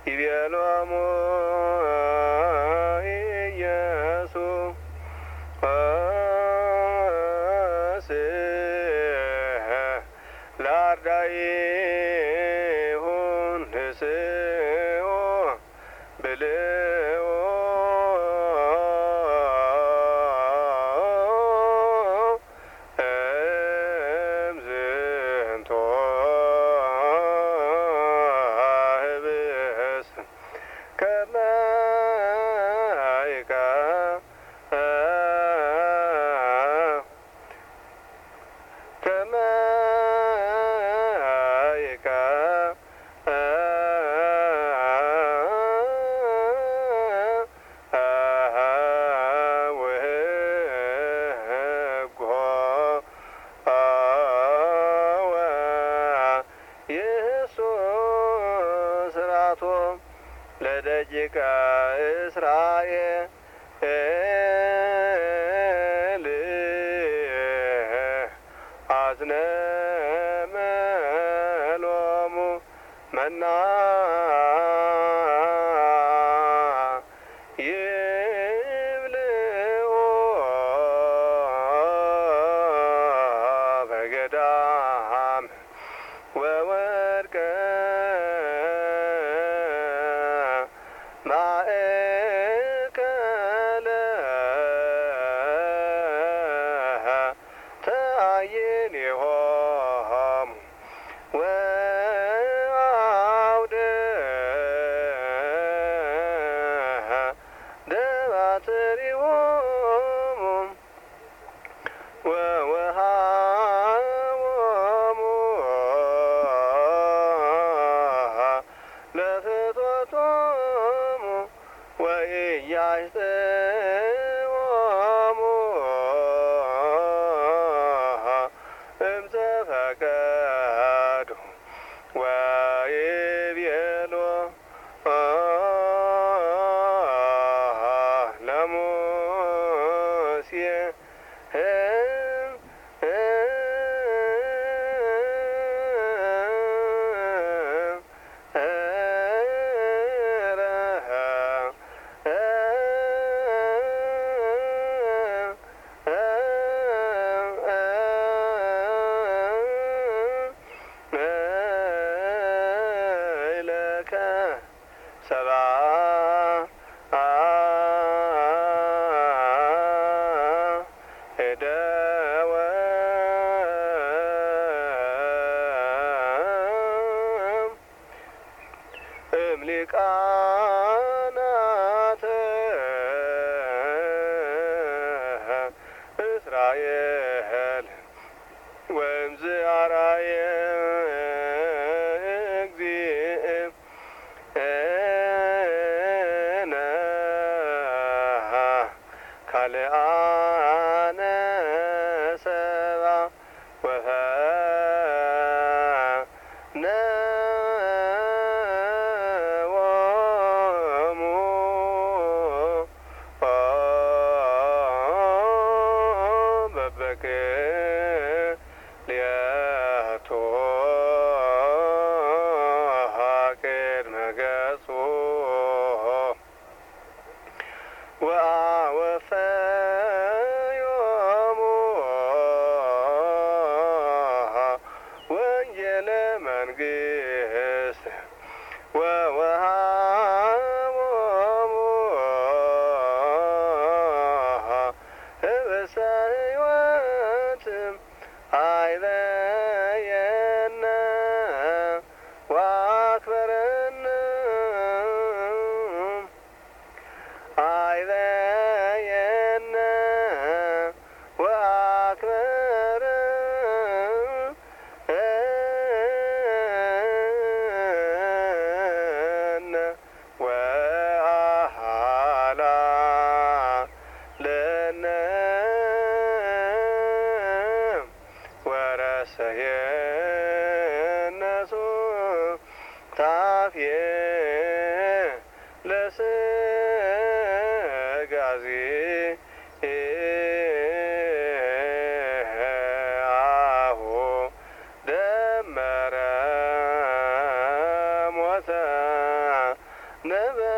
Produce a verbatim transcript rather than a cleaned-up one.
ይቤሎሙ ኢየሱስ ለአርዳኢሁ ንስኦ ብልኦ እምዝንቶ ህብስት ከመ ለደቂቀ እስራኤል አዝነመሎሙ መና ይብልዑ በገዳም ወወድቀ ማእከለ ተአይንሆሙ ወአውደ ደባትሪሆሙ ወወሃቦሙ ለፍትወቶሙ ወኢያዕጽኦሙ እምዘፈቀዱ ወይቤሎ ለሙሴ ሰብአ እደወ እምሊቃናተ እስራኤል ወእምዝአራየ ካልአነ ሰብአ ወፈነወሙ በበክልኤቱ ቅድመ ገጹ ወአወፈዮሙ ወንጌለ መንግሥት ወወሃቦሙ ህብስተ ሕይወት አይበየነ ወአክበረነ አይበየነ ወአክበረነ ወአሃላለነ ወረሰየነ ሱታፌ ለስጋዜ አሁ ደመረ ሞተ ነበ